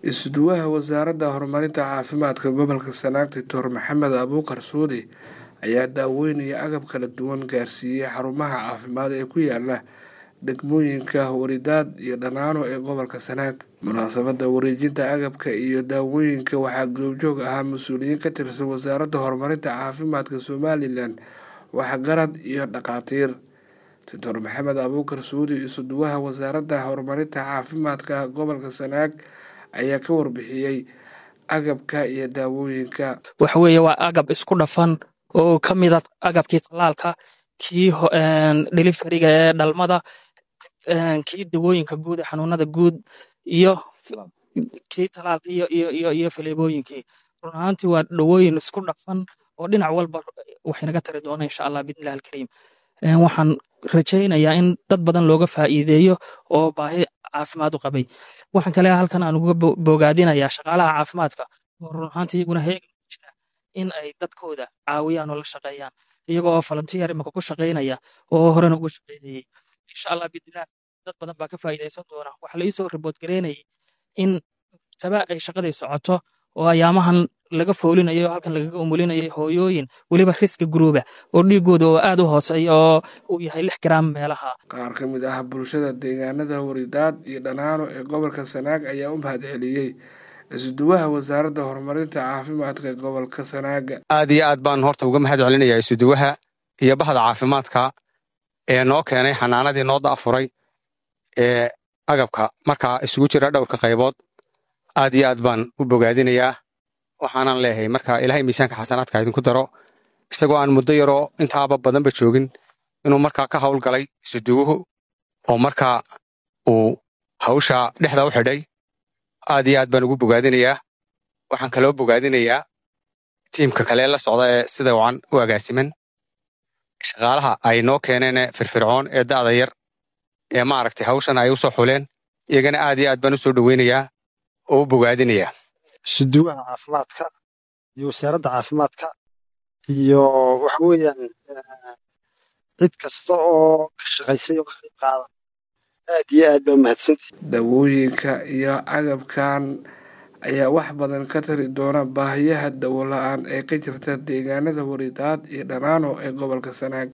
Isuduwaha Wasaaradda Horumarinta Caafimaadka Gobolka Sanaag Dr. Maxamed Abuukar Suudi ayaa daawooyin iyo agab kala duwan gaarsiiyay xarumaha caafimaad ee ku yaala degmooyinka Waridaad iyo Dhanaano ee gobolka Sanaag. Munaasabadda wareejinta agabka iyo daawooyinka waxaa goobjoog ahaa mas'uuliyiin ka tirsan Wasaaradda Horumarinta Caafimaadka Somalilan, waxgarad iyo dhaqaatiir. Dr. Maxamed Abuukar Suudi, Isuduwaha Wasaaradda Horumarinta Caafimaadka Gobolka Sanaag, ayaa ka warbixiyay agabka iyo daawooyinka. waxa weeye waa agab isku dhafan oo ka mid ah agabkii talaalka, kii deliveryga ee dhalmada, kii dawooyinka guud ee xanuunada guud iyo kii talaalka iyo faleebooyinkii. run ahaantii waa dawooyin isku dhafan oo dhinac walba waxay naga tari doona insha allah biidnillahi alkariim. waxaan rajaynayaa in dad badan looga faa'iideeyo oo baahi caafimaad u qabay. waxaan kale halkan aan uga bogaadinayaa shaqaalaha caafimaadka oo run ahaantii iyaguna heegan u jira in ay dadkooda caawiyaan oo la shaqeeyaan, iyaga oo volunteer imaka ku shaqaynaya oo horena uga shaqaynayay. insha allah biidnillah dad badan baa ka faa'iidaysan doona. waxaa la iisoo ribood gareynayay in taba ay shaqadii socoto oo ayaamahan laga foolinayo halkan lagaga umulinayay hooyooyin weliba riska guruuba oo dhiigooda oo aad u hooseeya oo uu yahay 6 garaam meelaha. Qaar ka mid ah bulshada deegaanada Waridaad iyo Dhanaano ee gobolka Sanaag ayaa u mahadceliyay Isuduwaha Wasaaradda Horumarinta Caafimaadka Gobolka Sanaag. aad iyo aad baan horta uga mahadcelinayaa isuduwaha iyo bahda caafimaadka ee noo keenay xanaanadii noo daafuray ee agabka markaa isugu jira dhowrka qaybood. aad iyo aad baan u bogaadinayaa. waxaanan leeyahay marka ilaahay miisaanka xasanaadka idinku daro, isagoo aan muddo yaroo intaaba badanba joogin inuu markaa ka howlgalay isuduwuhu oo markaa uu hawsha dhexda u xidhay. aad iyo aad baan ugu bogaadinayaa. waxaan kaloo bogaadinayaa tiimka kale la socda ee sida wacan u agaasiman, shaqaalaha ay noo keeneen firfircoon ee da'da yar ee maaragtay hawshan ay u soo xuleen, iyagana aad iyo aad baan u soo dhoweynayaa oo u bogaadinayaa. isuduwaha caafimaadka iyo wasaaradda caafimaadka iyo waxa weeyaan cid kasta oo ka shaqaysay oo ka qayb qaada aad iyo aad baa mahadsantihi. Daawooyinka iyo agabkan ayaa wax badan ka tari doona baahiyaha dawo la'aan ee ka jirta deegaanada Waridaad iyo Dhanaano ee gobolka Sanaag.